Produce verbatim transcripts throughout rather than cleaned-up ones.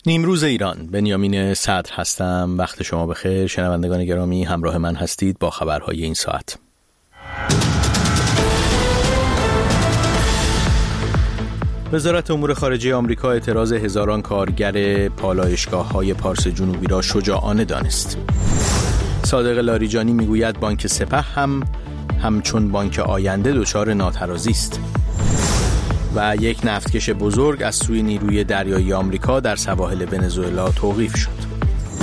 نیمروز ایران، بنیامین صدر هستم. وقت شما بخیر شنوندگان گرامی، همراه من هستید با خبرهای این ساعت. وزارت امور خارجه آمریکا اعتراض هزاران کارگر پالایشگاه‌های پارس جنوبی را شجاعانه دانست. صادق لاریجانی میگوید بانک سپه هم همچون بانک آینده دچار ناترازی است. و یک نفتکش بزرگ از سوی نیروی دریایی آمریکا در سواحل ونزوئلا توقیف شد.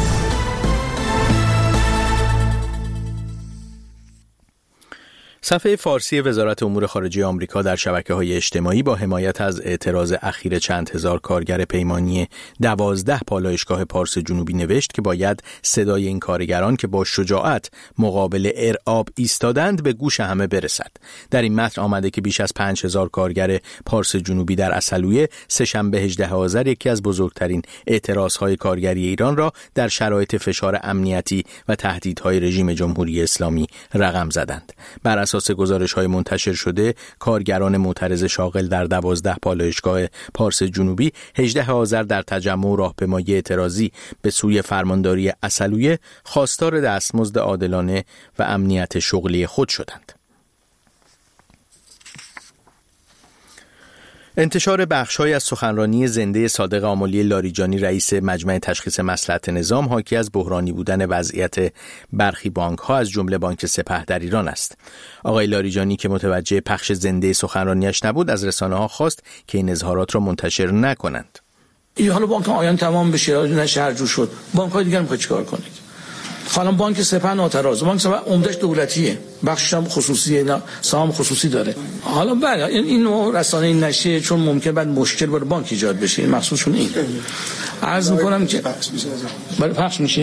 صفحه فارسی وزارت امور خارجه آمریکا در شبکه‌های اجتماعی با حمایت از اعتراض اخیر چند هزار کارگر پیمانی دوازده پالایشگاه پارس جنوبی نوشت که باید صدای این کارگران که با شجاعت مقابل ارعاب ایستادند به گوش همه برسد. در این متن آمده که بیش از پنج هزار کارگر پارس جنوبی در عسلویه سه‌شنبه هجدهم آذر یکی از بزرگترین اعتراضهای کارگری ایران را در شرایط فشار امنیتی و تهدیدهای رژیم جمهوری اسلامی رقم زدند. بر اساس گزارش‌های منتشر شده، کارگران معترض شاغل در دوازده پالایشگاه پارس جنوبی هجدهم آذر در تجمع و راهپیمایی اعتراضی به سوی فرمانداری عسلویه خواستار دستمزد عادلانه و امنیت شغلی خود شدند. انتشار بخش‌های از سخنرانی زنده صادق آملی لاریجانی رئیس مجمع تشخیص مصلحت نظام حاکی از بحرانی بودن وضعیت برخی بانک‌ها از جمله بانک سپه در ایران است. آقای لاریجانی که متوجه پخش زنده سخنرانیش نبود از رسانه‌ها خواست که این اظهارات را منتشر نکنند. این حالا بانک آینده تمام بشه، نشه جور شد، بانک‌های دیگه می‌خواد چیکار کنه؟ حالا بانک سپه ناتراز، بانک سپه عمده‌اش دولتیه، بخشش هم خصوصیه، نه سهام خصوصی داره. حالا بله این اینو رسانه نشه چون ممکن بعد مشکل برای بانک ایجاد بشه، این مقصودشون این. عرض می‌کنم که برای پخش میشه.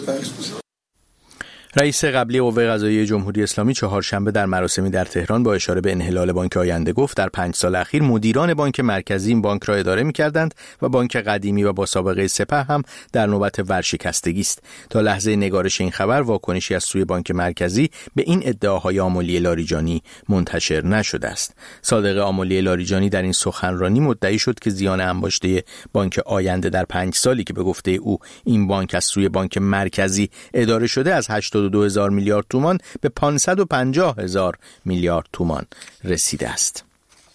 رئیس قبلی قوه قضاییه جمهوری اسلامی چهارشنبه در مراسمی در تهران با اشاره به انحلال بانک آینده گفت در پنج سال اخیر مدیران بانک مرکزی این بانک را اداره می‌کردند و بانک قدیمی و با سابقه سپه هم در نوبت ورشکستگی است. تا لحظه نگارش این خبر واکنشی از سوی بانک مرکزی به این ادعاهای آملی لاریجانی منتشر نشده است. صادق آملی لاریجانی در این سخنرانی مدعی شد که زیان انباشته بانک آینده در پنج سالی که به گفته او این بانک از سوی بانک مرکزی اداره شده از هشتاد و دو هزار میلیارد تومان به پانصد و پنجاه هزار میلیارد تومان رسیده است.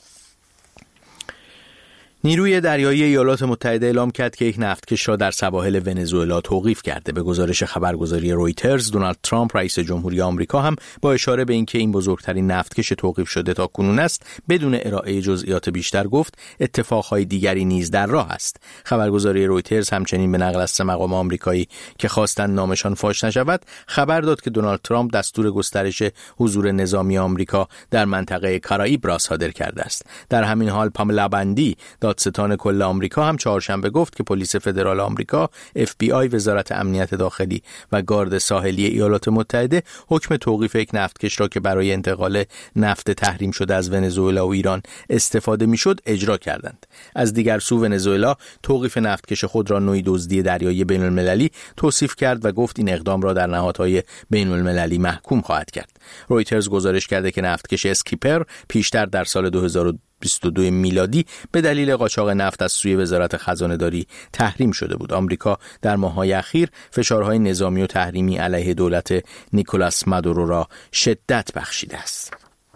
نیروی دریایی ایالات متحده اعلام کرد که یک نفتکش را در سواحل ونزوئلا توقیف کرده. به گزارش خبرگزاری رویترز، دونالد ترامپ رئیس جمهوری آمریکا هم با اشاره به اینکه این بزرگترین نفتکش توقیف شده تا کنون است، بدون ارائه جزئیات بیشتر گفت اتفاقهای دیگری نیز در راه است. خبرگزاری رویترز همچنین به نقل از سه مقام آمریکایی که خواستند نامشان فاش نشود، خبر داد که دونالد ترامپ دستور گسترش حضور نظامی آمریکا در منطقه کارائیب را صادر کرده است. در همین حال پاملا بندی دادستان کل آمریکا هم چهارشنبه گفت که پلیس فدرال آمریکا، اف بی آی، وزارت امنیت داخلی و گارد ساحلی ایالات متحده حکم توقیف یک نفتکش را که برای انتقال نفت تحریم شده از ونزوئلا و ایران استفاده میشد اجرا کردند. از دیگر سو ونزوئلا توقیف نفتکش خود را نوعی دزدی دریایی بین المللی توصیف کرد و گفت این اقدام را در نهادهای بین المللی محکوم خواهد کرد. رویترز گزارش کرده که نفتکش اسکیپر پیشتر در سال دو هزار و بیست و دو میلادی به دلیل قاچاق نفت از سوی وزارت خزانه‌داری تحریم شده بود. آمریکا در ماه‌های اخیر فشارهای نظامی و تحریمی علیه دولت نیکولاس مادورو را شدت بخشیده است.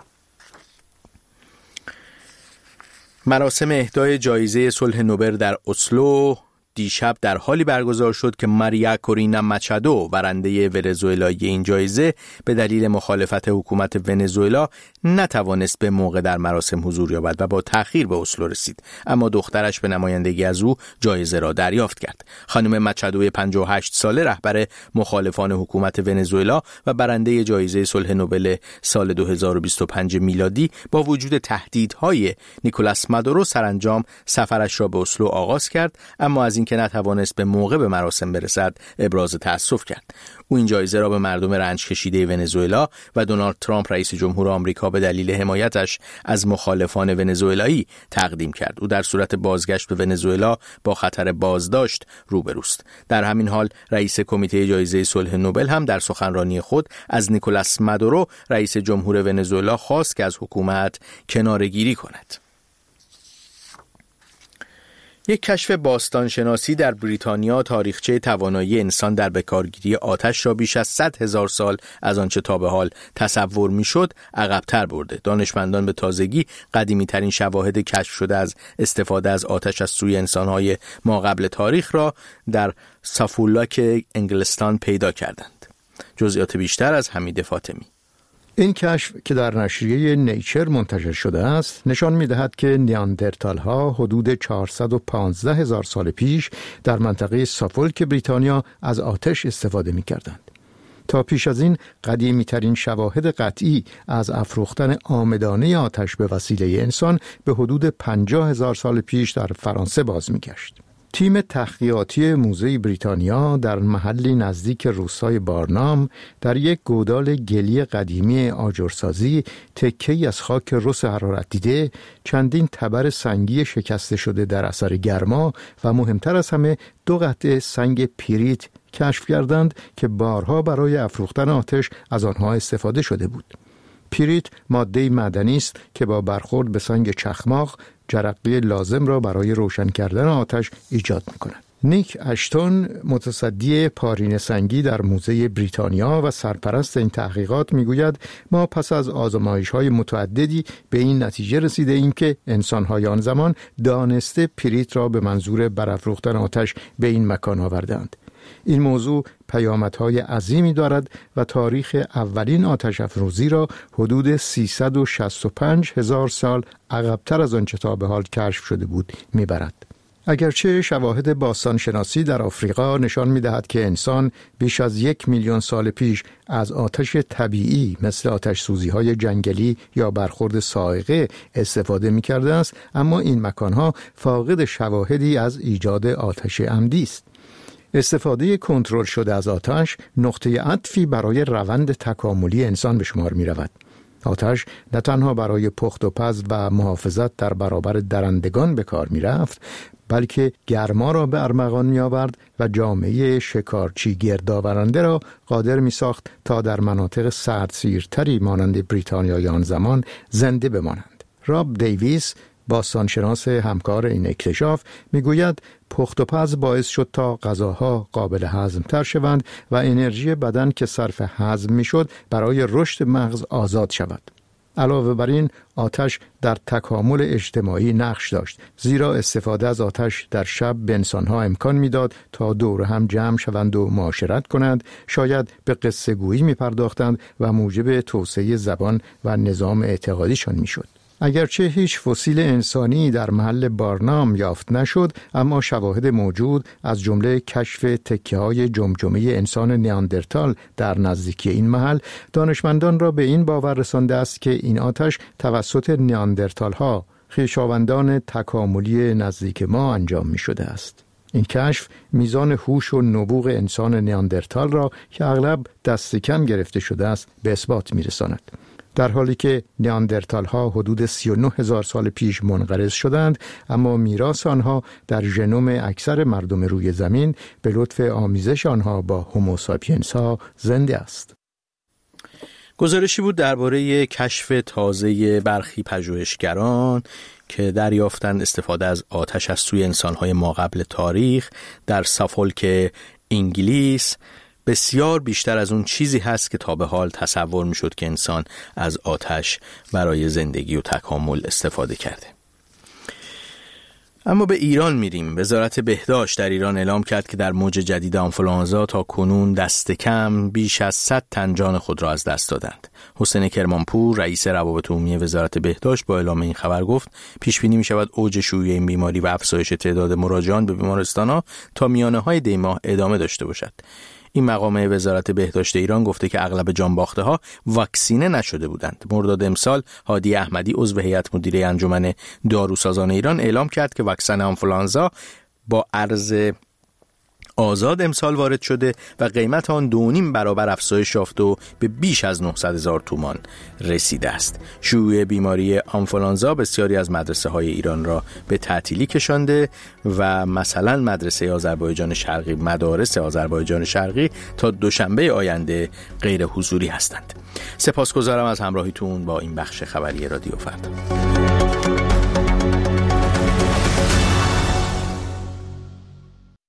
مراسم اهدای جایزه صلح نوبل در اسلو دیشب در حالی برگزار شد که ماریا کورینا ماچادو، برنده ونزوئلایی این جایزه، به دلیل مخالفت حکومت ونزوئلا نتوانست به موقع در مراسم حضور یابد و با تأخیر به اسلو رسید، اما دخترش به نمایندگی از او جایزه را دریافت کرد. خانم ماچادو پنجاه و هشت ساله رهبر مخالفان حکومت ونزوئلا و برنده جایزه صلح نوبل سال دو هزار و بیست و پنج میلادی با وجود تهدیدهای نیکولاس مادورو سرانجام سفرش را به اسلو آغاز کرد، اما از که نتوانست به موقع به مراسم برسد ابراز تأسف کرد. او این جایزه را به مردم رنج کشیده ونزوئلا و دونالد ترامپ رئیس جمهور آمریکا به دلیل حمایتش از مخالفان ونزوئلایی تقدیم کرد. او در صورت بازگشت به ونزوئلا با خطر بازداشت روبروست. در همین حال رئیس کمیته جایزه صلح نوبل هم در سخنرانی خود از نیکولاس مادورو رئیس جمهور ونزوئلا خواست که از حکومت کناره‌گیری کند. یک کشف باستانشناسی در بریتانیا تاریخچه توانایی انسان در بکارگیری آتش را بیش از صد هزار سال از آنچه تا به حال تصور میشد عقب‌تر برده. دانشمندان به تازگی قدیمی ترین شواهد کشف شده از استفاده از آتش از سوی انسان‌های ماقبل تاریخ را در سافولاک انگلستان پیدا کردند. جزئیات بیشتر از حمید فاطمی. این کشف که در نشریه نیچر منتشر شده است نشان می‌دهد که نیاندرتال ها حدود چهارصد و پانزده هزار سال پیش در منطقه سافولک بریتانیا از آتش استفاده می‌کردند. تا پیش از این قدیمی ترین شواهد قطعی از افروختن عامدانه آتش به وسیله انسان به حدود پنجاه هزار سال پیش در فرانسه باز می‌گشت. تیم تحقیقاتی موزه بریتانیا در محلی نزدیک روستای بارنام در یک گودال گلی قدیمی آجرسازی تکه‌ای از خاک رس حرارت دیده، چندین تبر سنگی شکسته شده در اثر گرما و مهمتر از همه دو قطعه سنگ پیریت کشف کردند که بارها برای افروختن آتش از آنها استفاده شده بود. پیریت ماده معدنی است که با برخورد به سنگ چخماق جرقه لازم را برای روشن کردن آتش ایجاد می‌کند. نیک اشتون متصدی پارین سنگی در موزه بریتانیا و سرپرست این تحقیقات میگوید ما پس از آزمایش‌های متعددی به این نتیجه رسیده ایم که انسان‌های آن زمان دانسته پیریت را به منظور برافروختن آتش به این مکان آوردند. این موضوع پیامدهای عظیمی دارد و تاریخ اولین آتش افروزی را حدود سیصد و شصت و پنج هزار سال عقب‌تر از آنچه تا به حال کشف شده بود میبرد. اگرچه شواهد باستانشناسی در آفریقا نشان می‌دهد که انسان بیش از یک میلیون سال پیش از آتش طبیعی مثل آتش سوزی‌های جنگلی یا برخورد صاعقه استفاده می‌کرده است، اما این مکان‌ها فاقد شواهدی از ایجاد آتش عمدی است. استفاده کنترل شده از آتش نقطه عطفی برای روند تکاملی انسان به شمار می رود. آتش نه تنها برای پخت و پز و محافظت در برابر درندگان به کار می رفت، بلکه گرما را به ارمغان می آورد و جامعه شکارچی گردآورنده را قادر می ساخت تا در مناطق سردسیرتری مانند بریتانیای آن زمان زنده بمانند. راب دیویس باستانشناس همکار این اکتشاف میگوید پخت و پز باعث شد تا غذاها قابل هضم تر شوند و انرژی بدن که صرف هضم میشد برای رشد مغز آزاد شود. علاوه بر این آتش در تکامل اجتماعی نقش داشت، زیرا استفاده از آتش در شب به انسانها امکان میداد تا دور هم جمع شوند و معاشرت کنند، شاید به قصه گویی می پرداختند و موجب توسعه زبان و نظام اعتقادیشان میشد. اگرچه هیچ فسیل انسانی در محل بارنام یافت نشد، اما شواهد موجود از جمله کشف تکه‌های جمجمه انسان نیاندرتال در نزدیکی این محل دانشمندان را به این باور رسانده است که این آتش توسط نیاندرتال‌ها، خویشاوندان تکاملی نزدیک ما انجام می شده است. این کشف میزان هوش و نبوغ انسان نیاندرتال را که اغلب دست کم گرفته شده است به اثبات می رساند. در حالی که نیاندرتال ها حدود سی و نه هزار سال پیش منقرض شدند، اما میراث آنها در ژنوم اکثر مردم روی زمین به لطف آمیزش آنها با هوموساپینس ها زنده است. گزارشی بود درباره کشف تازه برخی پژوهشگران که دریافتند استفاده از آتش از سوی انسان‌های ماقبل تاریخ در سافولک انگلیس بسیار بیشتر از اون چیزی هست که تا به حال تصور میشد که انسان از آتش برای زندگی و تکامل استفاده کرده. اما به ایران میریم. وزارت بهداشت در ایران اعلام کرد که در موج جدید آنفولانزا تا کنون دست کم بیش از صد تن جان خود را از دست دادند. حسین کرمانپور رئیس روابط عمومی وزارت بهداشت با اعلام این خبر گفت پیش بینی می شود اوج شیوع این بیماری و افزایش تعداد مراجعان به بیمارستان‌ها تا میانه های دی ماه ادامه داشته باشد. این مقام وزارت بهداشت ایران گفته که اغلب جانباخته ها واکسینه نشده بودند. مرداد امسال هادی احمدی عضو هیئت مدیره انجمن داروسازان ایران اعلام کرد که واکسن آنفولانزا با عرض آزاد امسال وارد شده و قیمت آن دو و نیم برابر افزایش یافته و به بیش از نهصد هزار تومان رسیده است. شیوع بیماری آنفولانزا بسیاری از مدرسه های ایران را به تعطیلی کشانده و مثلا مدرسه آذربایجان شرقی، مدارس آذربایجان شرقی تا دوشنبه آینده غیر حضوری هستند. سپاسگزارم از همراهیتون با این بخش خبری رادیو فردا.